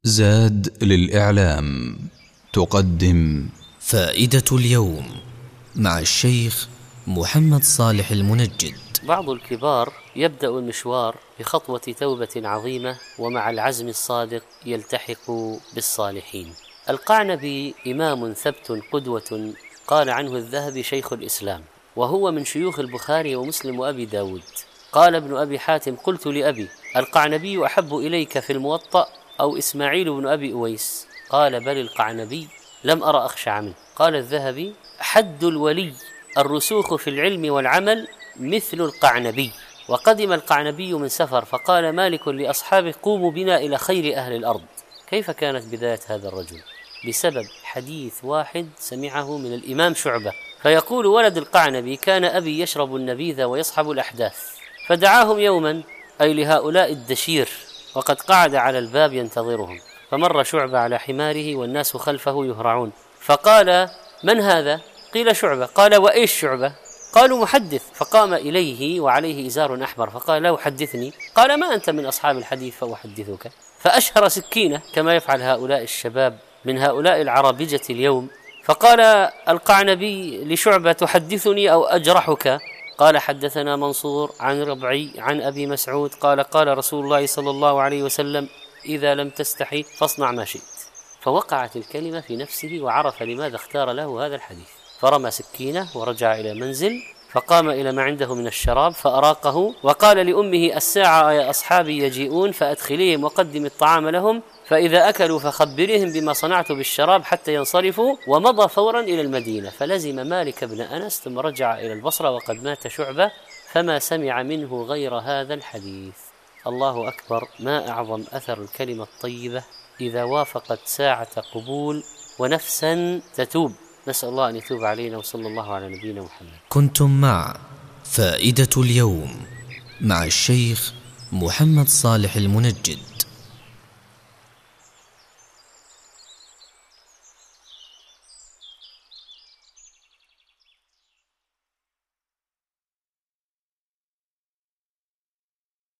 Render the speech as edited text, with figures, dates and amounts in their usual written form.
زاد للإعلام تقدم فائدة اليوم مع الشيخ محمد صالح المنجد. بعض الكبار يبدأ المشوار بخطوة توبة عظيمة، ومع العزم الصادق يلتحق بالصالحين. القعنبي إمام ثبت قدوة، قال عنه الذهبي شيخ الإسلام، وهو من شيوخ البخاري ومسلم وأبي داود. قال ابن أبي حاتم: قلت لأبي: القعنبي أحب إليك في الموطأ أو إسماعيل بن أبي أويس؟ قال: بل القعنبي، لم أرى أخشع منه. قال الذهبي: حد الولي الرسوخ في العلم والعمل مثل القعنبي. وقدم القعنبي من سفر، فقال مالك لأصحابه: قوموا بنا إلى خير أهل الأرض. كيف كانت بداية هذا الرجل؟ بسبب حديث واحد سمعه من الإمام شعبة، فيقول ولد القعنبي: كان أبي يشرب النبيذ ويصحب الأحداث، فدعاهم يوما، أي لهؤلاء الدشير، وقد قعد على الباب ينتظرهم، فمر شعبة على حماره والناس خلفه يهرعون، فقال: من هذا؟ قيل: شعبة. قال: وإيش شعبة؟ قالوا: محدث. فقام إليه وعليه إزار أحمر، فقال له: حدثني. قال: ما أنت من أصحاب الحديث فأحدثك. فأشهر سكينة كما يفعل هؤلاء الشباب من هؤلاء العربجة اليوم. فقال القعنبي لشعبة: تحدثني أو أجرحك؟ قال: حدثنا منصور عن ربعي عن أبي مسعود قال: قال رسول الله صلى الله عليه وسلم: إذا لم تستحي فاصنع ما شئت. فوقعت الكلمة في نفسه وعرف لماذا اختار له هذا الحديث، فرمى سكينة ورجع إلى منزل، فقام إلى ما عنده من الشراب فأراقه، وقال لأمه: الساعة يا أصحابي يجيئون، فأدخليهم وقدم الطعام لهم، فإذا أكلوا فخبرهم بما صنعت بالشراب حتى ينصرفوا. ومضى فورا إلى المدينة، فلزم مالك بن أنس، ثم رجع إلى البصرة وقد مات شعبة، فما سمع منه غير هذا الحديث. الله أكبر، ما أعظم أثر الكلمة الطيبة إذا وافقت ساعة قبول ونفسا تتوب. نسأل الله أن يتوب علينا، وصلى الله على نبينا محمد. كنتم مع فائدة اليوم مع الشيخ محمد صالح المنجد.